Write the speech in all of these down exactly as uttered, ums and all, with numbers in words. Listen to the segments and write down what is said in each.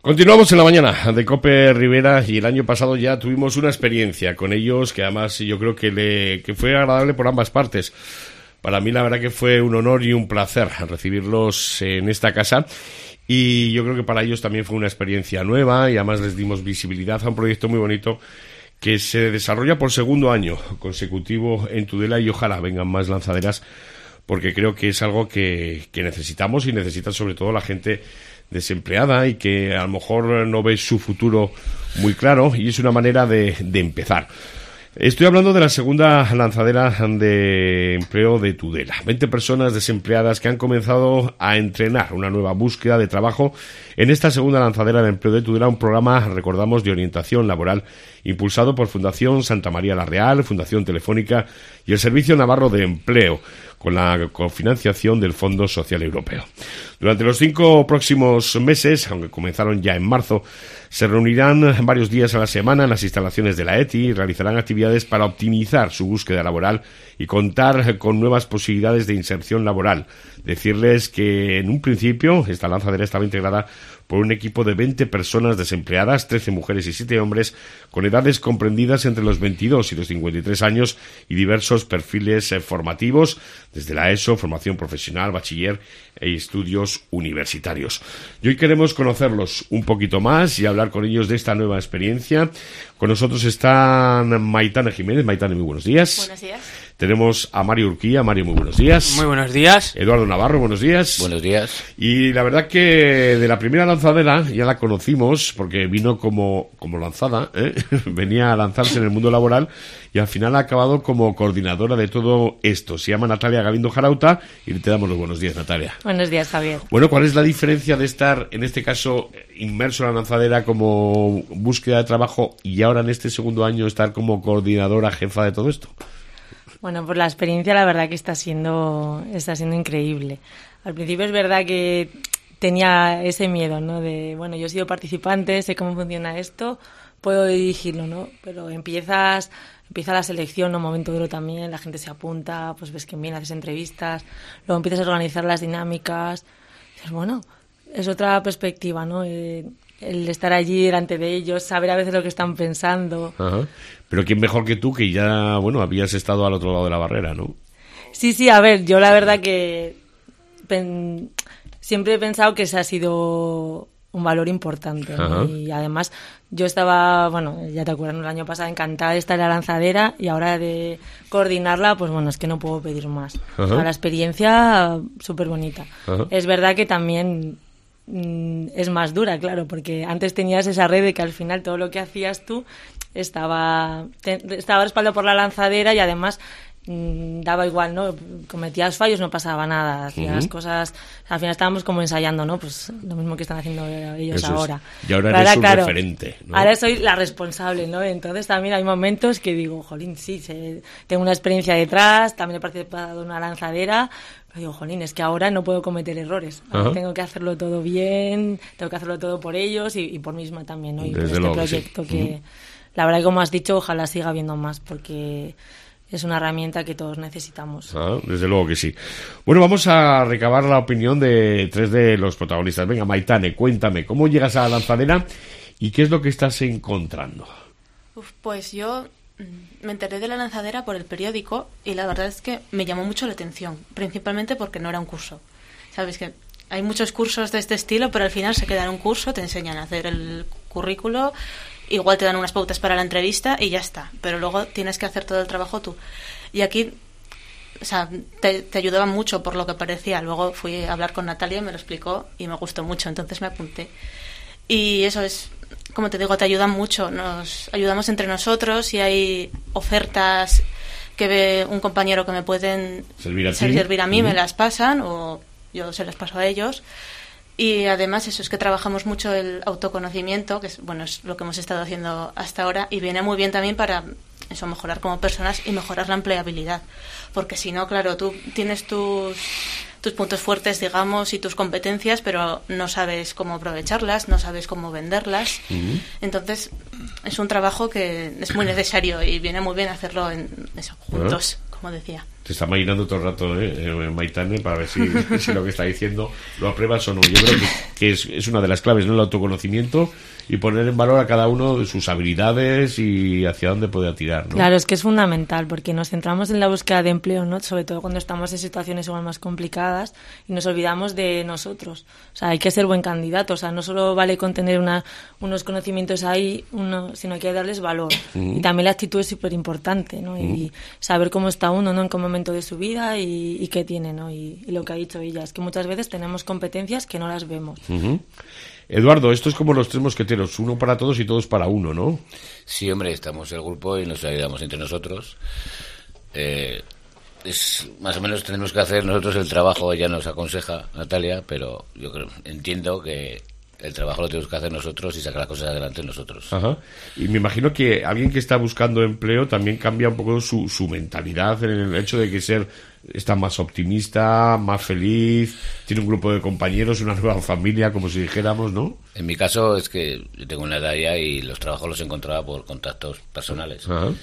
Continuamos en la mañana de COPE Rivera y el año pasado ya tuvimos una experiencia con ellos que además yo creo que, le, que fue agradable por ambas partes. Para mí la verdad que fue un honor y un placer recibirlos en esta casa y yo creo que para ellos también fue una experiencia nueva y además les dimos visibilidad a un proyecto muy bonito que se desarrolla por segundo año consecutivo en Tudela y ojalá vengan más lanzaderas porque creo que es algo que, que necesitamos y necesita sobre todo la gente desempleada y que a lo mejor no ve su futuro muy claro y es una manera de, de empezar. Estoy hablando de la segunda lanzadera de empleo de Tudela. veinte personas desempleadas que han comenzado a entrenar una nueva búsqueda de trabajo en esta segunda lanzadera de empleo de Tudela, un programa, recordamos, de orientación laboral impulsado por Fundación Santa María la Real, Fundación Telefónica y el Servicio Navarro de Empleo, con la cofinanciación del Fondo Social Europeo. Durante los cinco próximos meses, aunque comenzaron ya en marzo, se reunirán varios días a la semana en las instalaciones de la E T I y realizarán actividades para optimizar su búsqueda laboral y contar con nuevas posibilidades de inserción laboral. Decirles que en un principio esta lanzadera estaba integrada por un equipo de veinte personas desempleadas, trece mujeres y siete hombres, con edades comprendidas entre los veintidós y los cincuenta y tres años y diversos perfiles eh, formativos, desde la ESO, formación profesional, bachiller e estudios universitarios. Y hoy queremos conocerlos un poquito más y hablar con ellos de esta nueva experiencia. Con nosotros están Maitane Jiménez. Maitane, muy buenos días. Buenos días. Tenemos a Mario Urquía. Mario, muy buenos días. Muy buenos días. Eduardo Navarro, buenos días. Buenos días. Y la verdad que de la primera lanzadera ya la conocimos porque vino como, como lanzada, ¿eh? Venía a lanzarse en el mundo laboral y al final ha acabado como coordinadora de todo esto. Se llama Natalia Galindo Jarauta y te damos los buenos días, Natalia. Buenos días, Javier. Bueno, ¿cuál es la diferencia de estar, en este caso, inmerso en la lanzadera como búsqueda de trabajo y ahora en este segundo año estar como coordinadora, jefa de todo esto? Bueno, pues la experiencia la verdad que está siendo, está siendo increíble. Al principio es verdad que tenía ese miedo, ¿no? De, bueno, yo he sido participante, sé cómo funciona esto, puedo dirigirlo, ¿no? Pero empiezas, empieza la selección, ¿no? Un momento duro también, la gente se apunta, pues ves que bien, haces entrevistas, luego empiezas a organizar las dinámicas. Dices, bueno, es otra perspectiva, ¿no? Eh, el estar allí delante de ellos, saber a veces lo que están pensando. Ajá. Pero quién mejor que tú, que ya, bueno, habías estado al otro lado de la barrera, ¿no? Sí, sí, a ver, yo la verdad que pen... siempre he pensado que ese ha sido un valor importante, ¿no? Y además yo estaba, bueno, ya te acuerdas, el año pasado encantada de estar en la lanzadera y ahora de coordinarla, pues bueno, es que no puedo pedir más. O sea, la experiencia súper bonita. Es verdad que también mm, es más dura, claro, porque antes tenías esa red de que al final todo lo que hacías tú estaba, te, estaba respaldado por la lanzadera y además mmm, daba igual, ¿no? Cometías fallos, no pasaba nada, hacías uh-huh. cosas, al final estábamos como ensayando, ¿no? Pues lo mismo que están haciendo ellos Eso ahora. Es. Y ahora eres ahora, un claro, referente, ¿no? Ahora soy la responsable, ¿no? Entonces también hay momentos que digo, jolín, sí, se, tengo una experiencia detrás, también he participado en una lanzadera, pero digo, jolín, es que ahora no puedo cometer errores. Uh-huh. Tengo que hacerlo todo bien, tengo que hacerlo todo por ellos y, y por mí misma también, ¿no? Y por este proyecto que, sí. que uh-huh. la verdad que, como has dicho, ojalá siga habiendo más, porque es una herramienta que todos necesitamos. Ah, desde luego que sí. Bueno, vamos a recabar la opinión de tres de los protagonistas. Venga, Maitane, cuéntame, ¿cómo llegas a la lanzadera y qué es lo que estás encontrando? Uf, pues yo me enteré de la lanzadera por el periódico y la verdad es que me llamó mucho la atención, principalmente porque no era un curso. Sabes que hay muchos cursos de este estilo, pero al final se queda en un curso, te enseñan a hacer el currículo, igual te dan unas pautas para la entrevista y ya está, pero luego tienes que hacer todo el trabajo tú. Y aquí, o sea, te, te ayudaba mucho por lo que parecía. Luego fui a hablar con Natalia, me lo explicó y me gustó mucho, entonces me apunté. Y eso es, como te digo, te ayudan mucho, nos ayudamos entre nosotros y hay ofertas que ve un compañero que me pueden servir a, servir a mí, uh-huh. me las pasan o yo se las paso a ellos. Y además eso es que trabajamos mucho el autoconocimiento, que es, bueno, es lo que hemos estado haciendo hasta ahora y viene muy bien también para eso, mejorar como personas y mejorar la empleabilidad. Porque si no, claro, tú tienes tus, tus puntos fuertes, digamos, y tus competencias, pero no sabes cómo aprovecharlas, no sabes cómo venderlas. Uh-huh. Entonces, es un trabajo que es muy necesario y viene muy bien hacerlo en eso, juntos, uh-huh. como decía. Te está maquinando todo el rato, ¿eh? Maitane, para ver si, si lo que está diciendo lo apruebas o no. Yo creo que, que es, es una de las claves, ¿no? El autoconocimiento y poner en valor a cada uno de sus habilidades y hacia dónde puede tirar, ¿no? Claro, es que es fundamental, porque nos centramos en la búsqueda de empleo, ¿no? Sobre todo cuando estamos en situaciones igual más complicadas y nos olvidamos de nosotros. O sea, hay que ser buen candidato. O sea, no solo vale con tener una, unos conocimientos ahí, uno, sino hay que darles valor. Uh-huh. Y también la actitud es súper importante, ¿no? Uh-huh. Y saber cómo está uno, ¿no? En qué momento de su vida y, y qué tiene, ¿no? Y, y lo que ha dicho ella, es que muchas veces tenemos competencias que no las vemos. Uh-huh. Eduardo, esto es como los tres mosqueteros, uno para todos y todos para uno, ¿no? Sí, hombre, estamos el grupo y nos ayudamos entre nosotros. Eh, es más o menos tenemos que hacer nosotros el trabajo, ella nos aconseja, Natalia, pero yo creo, entiendo que el trabajo lo tenemos que hacer nosotros y sacar las cosas adelante nosotros. Ajá. Y me imagino que alguien que está buscando empleo también cambia un poco su, su mentalidad en el hecho de que ser está más optimista, más feliz, tiene un grupo de compañeros, una nueva familia, como si dijéramos, ¿no? En mi caso es que yo tengo una edad ya y los trabajos los encontraba por contactos personales. Ajá.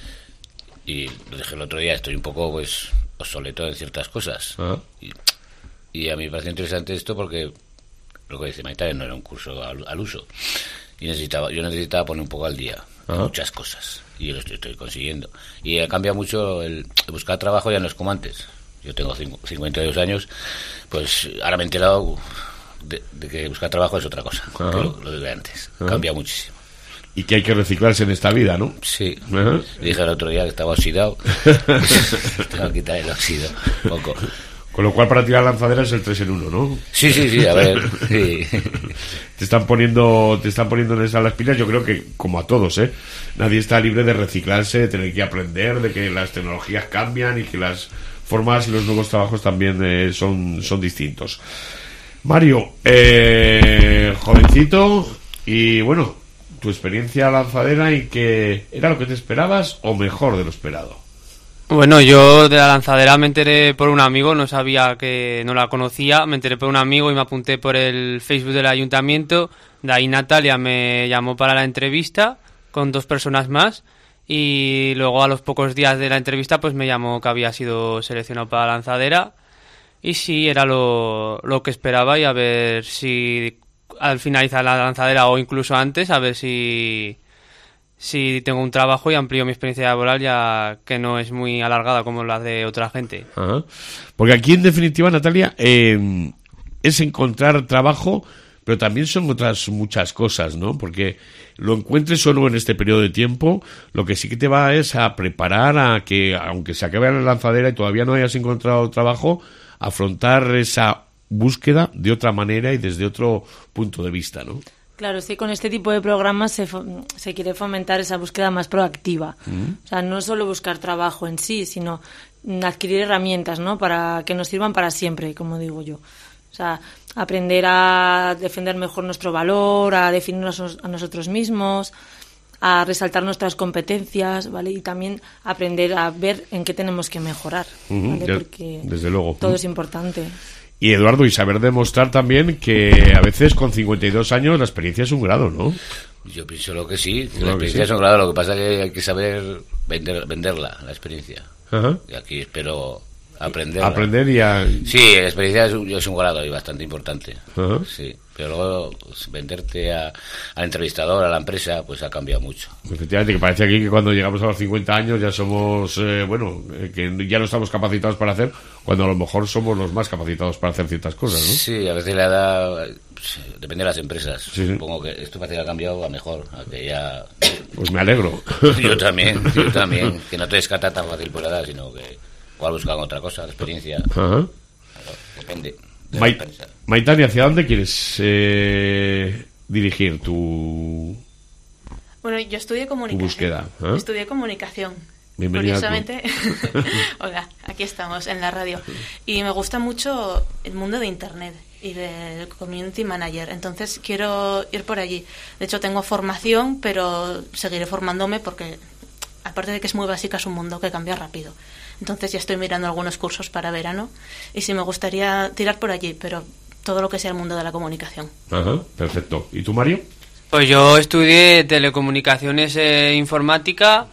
Y lo dije el otro día, estoy un poco pues obsoleto en ciertas cosas. Y, y a mí me parece interesante esto porque lo que dice Maitane no era un curso al, al uso y necesitaba yo necesitaba poner un poco al día en muchas cosas y lo estoy, estoy consiguiendo y ha cambiado mucho el, el buscar trabajo, ya no es como antes. Yo tengo cincuenta y dos años, pues ahora me he enterado de, de que buscar trabajo es otra cosa que lo, lo de antes. Ajá. Cambia muchísimo. Y que hay que reciclarse en esta vida, ¿no? Sí. Ajá. Dije el otro día que estaba oxidado. Tengo que quitar el óxido un poco. Con lo cual para tirar lanzadera es el tres en uno, ¿no? Sí, sí, sí, a ver. Sí. Te están poniendo te están poniendo en esas las pilas, yo creo que como a todos, ¿eh? Nadie está libre de reciclarse, de tener que aprender, de que las tecnologías cambian y que las formas y los nuevos trabajos también eh, son, son distintos. Mario, eh, jovencito, y bueno, tu experiencia lanzadera, ¿y que era lo que te esperabas o mejor de lo esperado? Bueno, yo de la lanzadera me enteré por un amigo, no sabía que no la conocía, me enteré por un amigo y me apunté por el Facebook del ayuntamiento. De ahí Natalia me llamó para la entrevista con dos personas más y luego a los pocos días de la entrevista pues me llamó que había sido seleccionado para la lanzadera y sí, era lo, lo que esperaba y a ver si al finalizar la lanzadera o incluso antes, a ver si... si tengo un trabajo y amplío mi experiencia laboral, ya que no es muy alargada como la de otra gente. Ajá. Porque aquí en definitiva, Natalia, eh, es encontrar trabajo, pero también son otras muchas cosas, ¿no? Porque lo encuentres o no en este periodo de tiempo, lo que sí que te va es a preparar a que, aunque se acabe la lanzadera y todavía no hayas encontrado trabajo, afrontar esa búsqueda de otra manera y desde otro punto de vista, ¿no? Claro, sí, con este tipo de programas se, fo- se quiere fomentar esa búsqueda más proactiva. Mm. O sea, no solo buscar trabajo en sí, sino adquirir herramientas, ¿no? Para que nos sirvan para siempre, como digo yo. O sea, aprender a defender mejor nuestro valor, a definirnos a nosotros mismos, a resaltar nuestras competencias, ¿vale? Y también aprender a ver en qué tenemos que mejorar, ¿vale? Ya, porque desde luego. todo es importante. Y Eduardo, y saber demostrar también que a veces con cincuenta y dos años la experiencia es un grado, ¿no? Yo pienso lo que sí, Claro la experiencia que sí. es un grado, lo que pasa es que hay que saber vender, venderla, la experiencia. Ajá. Y aquí espero aprenderla. Aprender y a... Sí, la experiencia es un, es un grado y bastante importante. Ajá. Sí, pero luego pues, venderte a, al entrevistador, a la empresa, pues ha cambiado mucho. Efectivamente, que parece aquí que cuando llegamos a los cincuenta años ya somos, eh, bueno, eh, que ya no estamos capacitados para hacer, cuando a lo mejor somos los más capacitados para hacer ciertas cosas, ¿no? Sí, a veces la edad pues, depende de las empresas. Sí, sí. Supongo que esto parece que ha cambiado a mejor, a que ya... Pues me alegro. Yo también, yo también, que no te descarta tan fácil por la edad, sino que igual buscan otra cosa, la experiencia. Ajá. Depende. De Mai- la empresa. Maitane, ¿hacia dónde quieres eh, dirigir tu, Bueno, yo estudié tu comunicación. búsqueda? ¿eh? Estudié comunicación. Bienvenida al Curiosamente, hola, aquí estamos en la radio. Y me gusta mucho el mundo de Internet y del community manager. Entonces quiero ir por allí. De hecho, tengo formación, pero seguiré formándome porque, aparte de que es muy básica, es un mundo que cambia rápido. Entonces ya estoy mirando algunos cursos para verano y sí me gustaría tirar por allí, pero todo lo que sea el mundo de la comunicación. Ajá, perfecto. ¿Y tú, Mario? Pues yo estudié telecomunicaciones e informática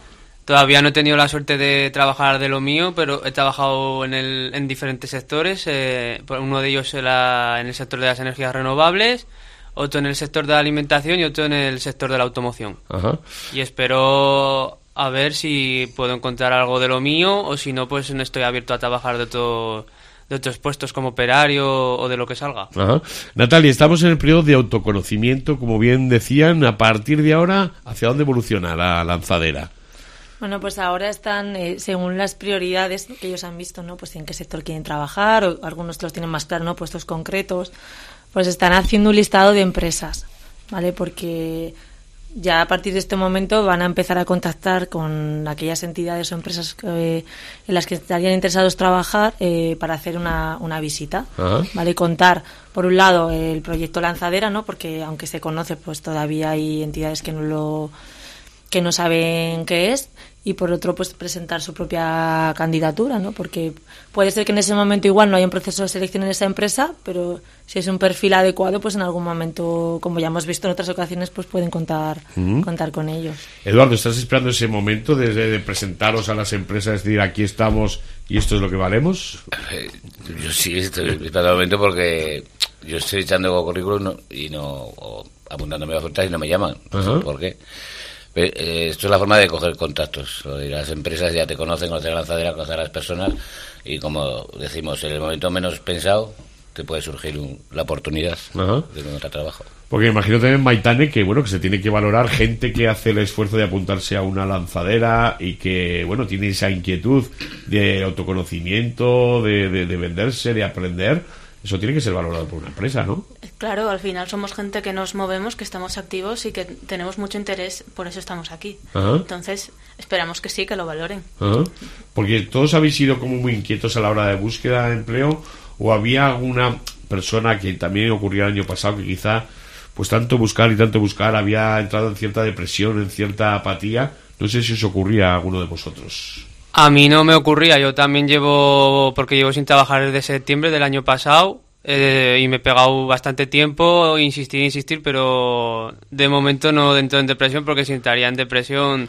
Todavía no he tenido la suerte de trabajar de lo mío, pero he trabajado en, el, en diferentes sectores. Eh, uno de ellos en, la, en el sector de las energías renovables, otro en el sector de la alimentación y otro en el sector de la automoción. Ajá. Y espero a ver si puedo encontrar algo de lo mío, o si no, pues no estoy abierto a trabajar de otro, de otros puestos como operario o de lo que salga. Ajá. Natalia, estamos en el periodo de autoconocimiento, como bien decían. A partir de ahora, ¿hacia dónde evoluciona la lanzadera? Bueno, pues ahora están, eh, según las prioridades que ellos han visto, ¿no? Pues en qué sector quieren trabajar, o algunos los tienen más claro, ¿no? Puestos concretos, pues están haciendo un listado de empresas, ¿vale? Porque ya a partir de este momento van a empezar a contactar con aquellas entidades o empresas que, en las que estarían interesados trabajar eh, para hacer una, una visita, uh-huh. ¿vale? Contar, por un lado, el proyecto Lanzadera, ¿no? Porque aunque se conoce, pues todavía hay entidades que no lo que no saben qué es, y por otro, pues presentar su propia candidatura, ¿no? Porque puede ser que en ese momento igual no haya un proceso de selección en esa empresa, pero si es un perfil adecuado, pues en algún momento, como ya hemos visto en otras ocasiones, pues pueden contar uh-huh. contar con ellos. Eduardo, ¿estás esperando ese momento de, de presentaros a las empresas, es decir, aquí estamos y esto es lo que valemos? Eh, yo sí estoy esperando el momento, porque yo estoy echando currículum no, y no o apuntándome a ofertas y no me llaman. No uh-huh. sé por qué. Esto es la forma de coger contactos. Las empresas ya te conocen, conocen la lanzadera, conocen a las personas, y como decimos, en el momento menos pensado te puede surgir un, la oportunidad uh-huh. de encontrar trabajo. Porque imagino también, Maitane, que bueno, que se tiene que valorar gente que hace el esfuerzo de apuntarse a una lanzadera y que bueno, tiene esa inquietud de autoconocimiento, de, de, de venderse, de aprender. Eso tiene que ser valorado por una empresa, ¿no? Claro, al final somos gente que nos movemos, que estamos activos y que tenemos mucho interés, por eso estamos aquí. Ajá. Entonces, esperamos que sí, que lo valoren. Ajá. Porque todos habéis sido como muy inquietos a la hora de búsqueda de empleo, o había alguna persona que también ocurrió el año pasado que quizá, pues tanto buscar y tanto buscar, había entrado en cierta depresión, en cierta apatía. No sé si os ocurría a alguno de vosotros. A mí no me ocurría, yo también llevo, porque llevo sin trabajar desde septiembre del año pasado, eh, y me he pegado bastante tiempo, insistir, insistir, pero de momento no entro en depresión, porque si entraría en depresión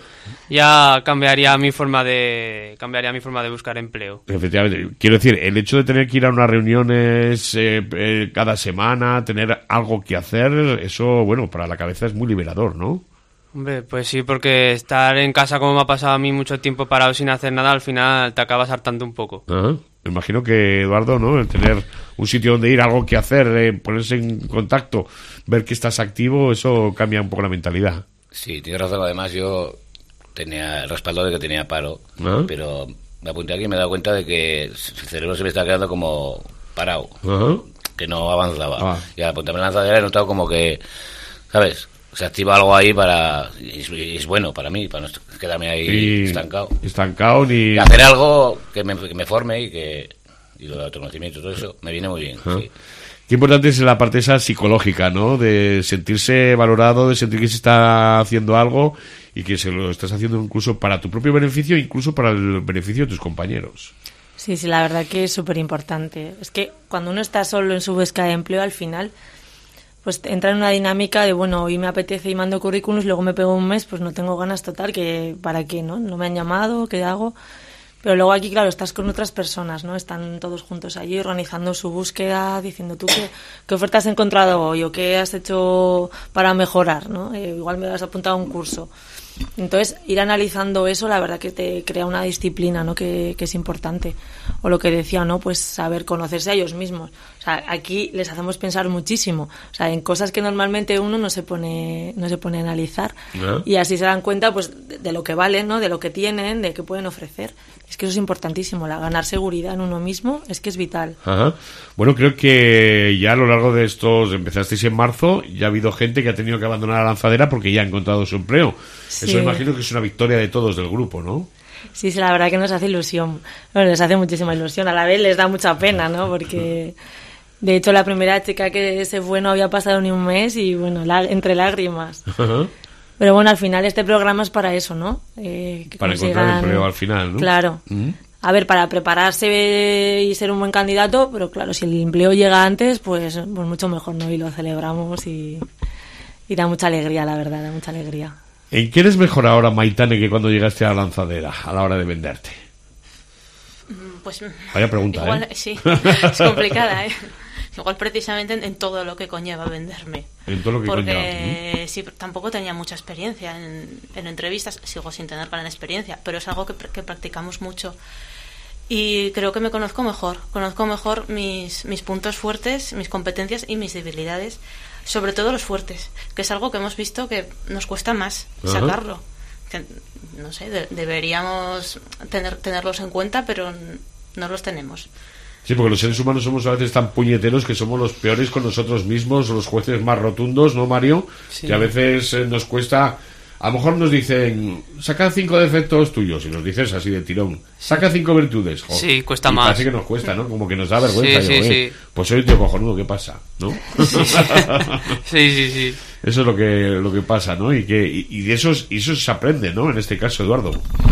ya cambiaría mi forma de cambiaría mi forma de buscar empleo. Efectivamente, quiero decir, el hecho de tener que ir a unas reuniones eh, eh, cada semana, tener algo que hacer, eso, bueno, para la cabeza es muy liberador, ¿no? Hombre, pues sí, porque estar en casa, como me ha pasado a mí, mucho tiempo parado sin hacer nada, al final te acabas hartando un poco. Ajá. Me imagino que, Eduardo, ¿no? El tener un sitio donde ir, algo que hacer, eh, ponerse en contacto, ver que estás activo, eso cambia un poco la mentalidad. Sí, tienes razón. Además, yo tenía el respaldo de que tenía paro, ¿ah? Pero me apunté aquí y me he dado cuenta de que el cerebro se me está quedando como parado, ajá, que no avanzaba. Ah. Y al apuntarme en la lanzadera he notado como que, ¿sabes?, se activa algo ahí para, y es, y es bueno para mí, para no quedarme ahí y estancado. Estancado ni... Y hacer algo que me, que me forme y que, y lo de autoconocimiento, todo eso, me viene muy bien. Uh-huh. Sí. Qué importante es la parte esa psicológica, ¿no? De sentirse valorado, de sentir que se está haciendo algo y que se lo estás haciendo incluso para tu propio beneficio, incluso para el beneficio de tus compañeros. Sí, sí, la verdad que es súper importante. Es que cuando uno está solo en su búsqueda de empleo, al final, pues entra en una dinámica de, bueno, hoy me apetece y mando currículums, luego me pego un mes, pues no tengo ganas, total, que ¿para qué, no? No me han llamado, ¿qué hago? Pero luego aquí, claro, estás con otras personas, ¿no? Están todos juntos allí organizando su búsqueda, diciendo tú qué, qué oferta has encontrado hoy o qué has hecho para mejorar, ¿no? Eh, igual me has apuntado a un curso. Entonces, ir analizando eso, la verdad que te crea una disciplina, ¿no? Que, que es importante. O lo que decía, ¿no? Pues saber conocerse a ellos mismos. O sea, aquí les hacemos pensar muchísimo. O sea, en cosas que normalmente uno no se pone, no se pone a analizar. ¿No? Y así se dan cuenta, pues, de, de lo que valen, ¿no? De lo que tienen, de qué pueden ofrecer. Es que eso es importantísimo. La ganar seguridad en uno mismo es que es vital. Ajá. Bueno, creo que ya a lo largo de estos, empezasteis en marzo, ya ha habido gente que ha tenido que abandonar la lanzadera porque ya ha encontrado su empleo. Sí. Eso imagino que es una victoria de todos del grupo, ¿no? Sí, sí, la verdad que nos hace ilusión. Bueno, les hace muchísima ilusión. A la vez les da mucha pena, ¿no? Porque, de hecho, la primera chica que se fue no había pasado ni un mes y, bueno, la, entre lágrimas. Ajá. Pero bueno, al final este programa es para eso, ¿no? Eh, que para consigan... encontrar empleo al final, ¿no? Claro. Uh-huh. A ver, para prepararse y ser un buen candidato, pero claro, si el empleo llega antes, pues, pues mucho mejor, ¿no? Y lo celebramos y, y da mucha alegría, la verdad, da mucha alegría. ¿En qué eres mejor ahora, Maitane, que cuando llegaste a la lanzadera a la hora de venderte? Pues vaya pregunta, igual, ¿eh? Sí, es complicada, ¿eh? Igual precisamente en, en todo lo que conlleva venderme. En todo lo que Porque conlleva. ¿Mm? sí, tampoco tenía mucha experiencia en, en entrevistas, sigo sin tener gran experiencia, pero es algo que, que practicamos mucho. Y creo que me conozco mejor, conozco mejor mis, mis puntos fuertes, mis competencias y mis debilidades, sobre todo los fuertes, que es algo que hemos visto que nos cuesta más Ajá. sacarlo. Que, no sé, de, deberíamos tener, tenerlos en cuenta, pero no los tenemos. Sí, porque los seres humanos somos a veces tan puñeteros que somos los peores con nosotros mismos, los jueces más rotundos, ¿no, Mario? Sí. Que a veces eh, nos cuesta... A lo mejor nos dicen, saca cinco defectos tuyos, y nos dices así de tirón, saca cinco virtudes. Jo, Sí, cuesta y más. Parece que nos cuesta, ¿no? Como que nos da vergüenza. Sí, Digo, sí, eh, sí. Pues soy un tío cojonudo, ¿qué pasa? ¿No? Sí, sí, sí. Eso es lo que lo que pasa, ¿no? Y que y, y de eso, y eso se aprende, ¿no? En este caso, Eduardo.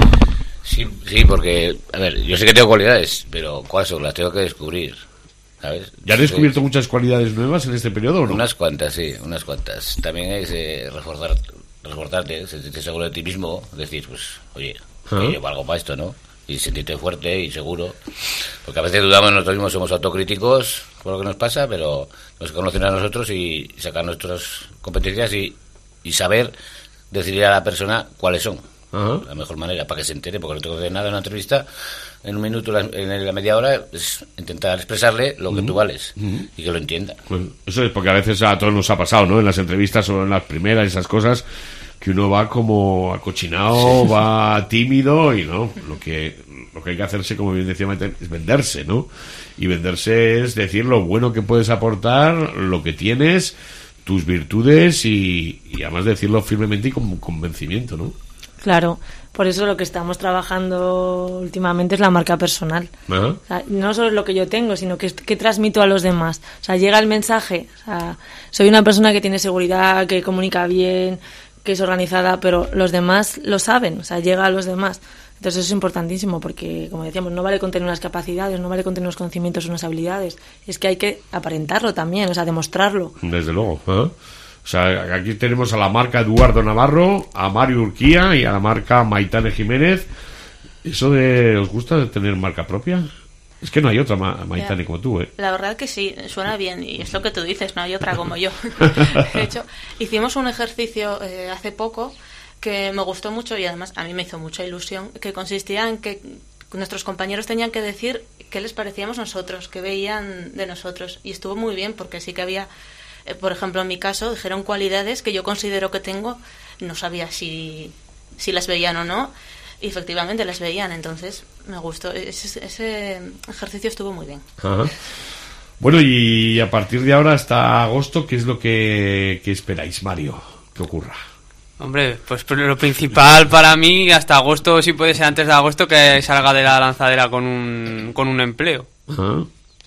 Sí, sí, porque, a ver, yo sé que tengo cualidades, pero ¿cuáles son? Las tengo que descubrir, ¿sabes? ¿Ya has descubierto muchas cualidades nuevas en este periodo o no? Unas cuantas, sí, unas cuantas. También es eh, reforzar, reforzarte, sentirte seguro de ti mismo, decir, pues, oye, ¿Ah? que yo valgo para esto, ¿no? Y sentirte fuerte y seguro. Porque a veces dudamos nosotros mismos, somos autocríticos por lo que nos pasa, pero nos conocen a nosotros y sacar nuestras competencias y, y saber decirle a la persona cuáles son. Ajá. La mejor manera para que se entere, porque no tengo que hacer nada en una entrevista en un minuto, la- en la media hora, es intentar expresarle lo que tú vales y que lo entienda. Pues eso es porque a veces a todos nos ha pasado, ¿no? En las entrevistas o en las primeras, esas cosas, que uno va como acochinado, va tímido y no, lo que lo que hay que hacerse, como bien decía Maite, es venderse, ¿no? Y venderse es decir lo bueno que puedes aportar, lo que tienes, tus virtudes y, y además decirlo firmemente y con convencimiento, ¿no? Claro, por eso lo que estamos trabajando últimamente es la marca personal. Ajá. O sea, no solo es lo que yo tengo, sino que, que transmito a los demás. O sea, llega el mensaje. O sea, soy una persona que tiene seguridad, que comunica bien, que es organizada, pero los demás lo saben. O sea, llega a los demás. Entonces eso es importantísimo porque, como decíamos, no vale con tener unas capacidades, no vale con tener unos conocimientos, unas habilidades. Es que hay que aparentarlo también, o sea, demostrarlo. Desde luego. ¿Eh? O sea, aquí tenemos a la marca Eduardo Navarro, a Mario Urquía y a la marca Maitane Jiménez. ¿Eso de os gusta de tener marca propia? Es que no hay otra Ma- Maitane Ya. como tú, ¿eh? La verdad que sí, suena bien y es lo que tú dices, no hay otra como yo. De hecho, hicimos un ejercicio eh, hace poco que me gustó mucho y además a mí me hizo mucha ilusión, que consistía en que nuestros compañeros tenían que decir qué les parecíamos nosotros, qué veían de nosotros, y estuvo muy bien porque sí que había, eh, por ejemplo en mi caso, dijeron cualidades que yo considero que tengo, no sabía si, si las veían o no, y efectivamente las veían, entonces me gustó, ese, ese ejercicio estuvo muy bien. Ajá. Bueno, y a partir de ahora hasta agosto, ¿qué es lo que, que esperáis, Mario? ¿Qué ocurra? Hombre, pues lo principal para mí, hasta agosto, si puede ser antes de agosto, que salga de la lanzadera con un, con un empleo. Ajá.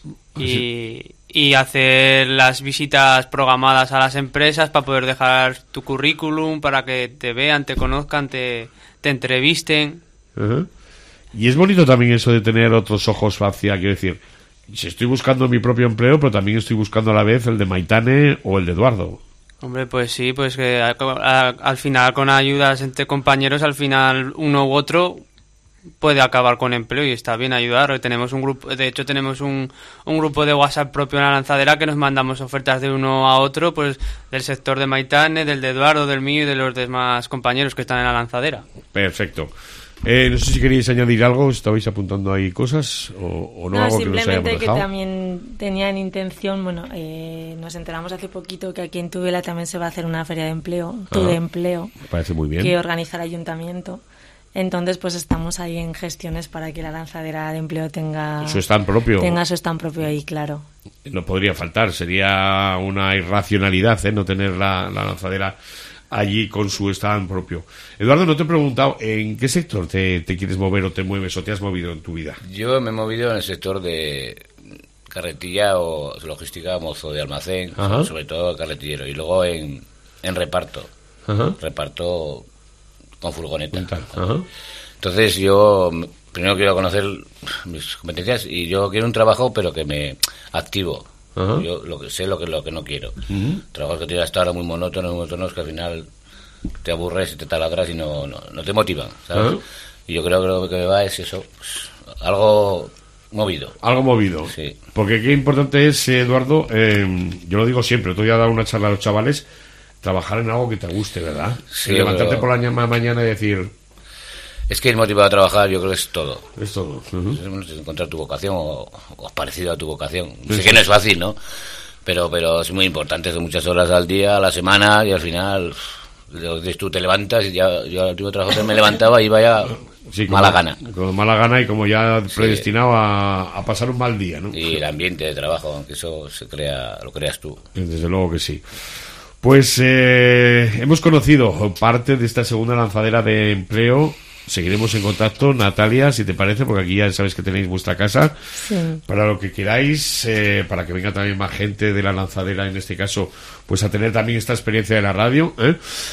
Y, y hacer las visitas programadas a las empresas para poder dejar tu currículum, para que te vean, te conozcan, te, te entrevisten. Ajá. Y es bonito también eso de tener otros ojos hacia, quiero decir, si estoy buscando mi propio empleo, pero también estoy buscando a la vez el de Maitane o el de Eduardo. Hombre, pues sí, pues que a- a- al final con ayudas entre compañeros, al final uno u otro puede acabar con empleo y está bien ayudar. Tenemos un grupo, de hecho tenemos un, un grupo de WhatsApp propio en la lanzadera que nos mandamos ofertas de uno a otro, pues del sector de Maitane, del de Eduardo, del mío y de los demás compañeros que están en la lanzadera. Perfecto. Eh, no sé si queréis añadir algo, estabais apuntando ahí cosas o, o no, No, algo que nos hayamos simplemente que dejado. también tenían intención, bueno, eh, nos enteramos hace poquito que aquí en Tudela también se va a hacer una feria de empleo, Tude Ah, Empleo, Me parece muy bien. que organiza el ayuntamiento. Entonces, pues estamos ahí en gestiones para que la lanzadera de empleo tenga Su stand propio. tenga su stand propio ahí, claro. No podría faltar, sería una irracionalidad, ¿eh? No tener la, la lanzadera allí con su stand propio. Eduardo, no te he preguntado en qué sector te, te quieres mover o te mueves o te has movido en tu vida. Yo me he movido en el sector de carretilla o logística, mozo de almacén, Ajá. sobre todo carretillero, y luego en, en reparto, Ajá. reparto con furgoneta. Tal, ajá. Entonces yo m- primero quiero conocer mis competencias y yo quiero un trabajo pero que me activo. Ajá. Yo lo que sé lo que lo que no quiero. Ujú. Trabajos que tiene hasta ahora muy monótonos, muy monótonos que al final te aburres y te taladras y no, no, no te motivan, ¿sabes? Uh-huh. Y yo creo que lo que va es eso, pues, algo movido. Algo movido. Sí. Porque qué importante es, Eduardo, eh, yo lo digo siempre, tú ya has dado una charla a los chavales, trabajar en algo que te guste, ¿verdad? Sí, y levantarte pero... por la mañana y decir... Es que ir motivado a trabajar yo creo que es todo. Es todo. Uh-huh. Es encontrar tu vocación o, o parecido a tu vocación. Sí, sé sí. que no es fácil, ¿no? Pero, pero es muy importante, son muchas horas al día, a la semana, y al final... Tú te levantas y ya yo al último trabajo me levantaba y iba ya sí, como, mala gana con mala gana y como ya predestinado sí. a, a pasar un mal día, ¿no? Y el ambiente de trabajo, aunque eso se crea, lo creas tú. Desde luego que sí. Pues eh, hemos conocido parte de esta segunda lanzadera de empleo. Seguiremos en contacto, Natalia, si te parece, porque aquí ya sabéis que tenéis vuestra casa. Sí. Para lo que queráis, eh, para que venga también más gente de la lanzadera, en este caso, pues a tener también esta experiencia de la radio. ¿eh?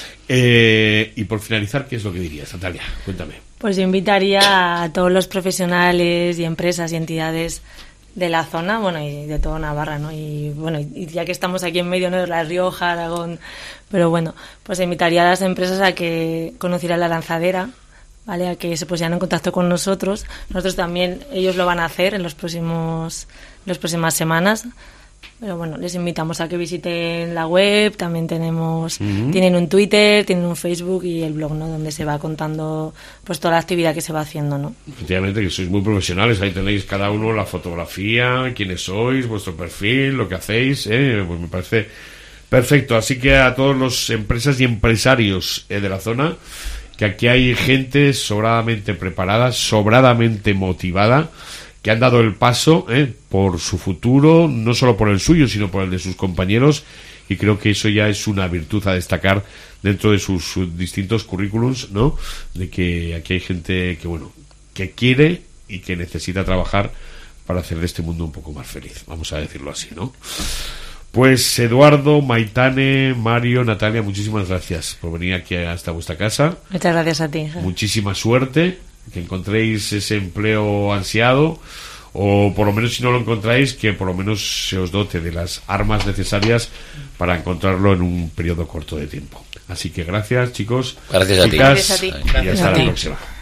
Eh, y por finalizar, ¿qué es lo que dirías, Natalia? Cuéntame. Pues yo invitaría a todos los profesionales y empresas y entidades de la zona, bueno, y de toda Navarra, ¿no? Y bueno, y ya que estamos aquí en medio, ¿no?, de La Rioja, Aragón, pero bueno, pues invitaría a las empresas a que conocieran la lanzadera, ¿vale? A que se pusieran en contacto con nosotros. Nosotros también, ellos lo van a hacer en los próximos, las próximas semanas. Pero bueno, les invitamos a que visiten la web. También tenemos, uh-huh. tienen un Twitter, tienen un Facebook y el blog, ¿no?, donde se va contando pues toda la actividad que se va haciendo, ¿no? Efectivamente, que sois muy profesionales. Ahí tenéis cada uno la fotografía, quiénes sois, vuestro perfil, lo que hacéis, ¿eh? Pues me parece perfecto. Así que a todos los empresas y empresarios eh, de la zona, que aquí hay gente sobradamente preparada, sobradamente motivada, que han dado el paso eh, por su futuro, no solo por el suyo, sino por el de sus compañeros, y creo que eso ya es una virtud a destacar dentro de sus, sus distintos currículums, ¿no? De que aquí hay gente que, bueno, que quiere y que necesita trabajar para hacer de este mundo un poco más feliz, vamos a decirlo así, ¿no? Pues Eduardo, Maitane, Mario, Natalia, muchísimas gracias por venir aquí hasta vuestra casa. Muchas gracias a ti. Muchísima suerte, que encontréis ese empleo ansiado, o por lo menos si no lo encontráis, que por lo menos se os dote de las armas necesarias para encontrarlo en un periodo corto de tiempo. Así que gracias, chicos. Gracias a ti. Chicas, gracias a ti. Y hasta Gracias a la ti. próxima.